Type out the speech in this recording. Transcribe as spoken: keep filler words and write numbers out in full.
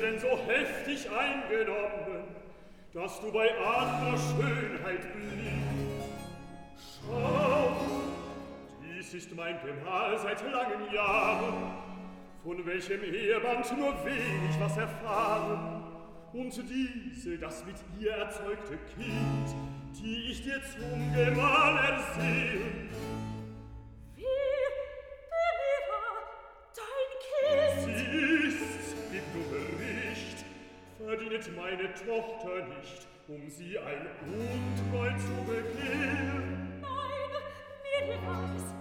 denn so heftig eingenommen, dass du bei anderer Schönheit bliebst? Schau, dies ist mein Gemahl seit langen Jahren, von welchem Eheband nur wenig was erfahren. Und diese, das mit ihr erzeugte Kind, die ich dir zum Gemahl ersehen. Wie, Believer, dein Kind? Sie ist's, gib nur Bericht, verdient meine Tochter nicht, um sie ein Untreu zu begehen. Nein, wie du weißt,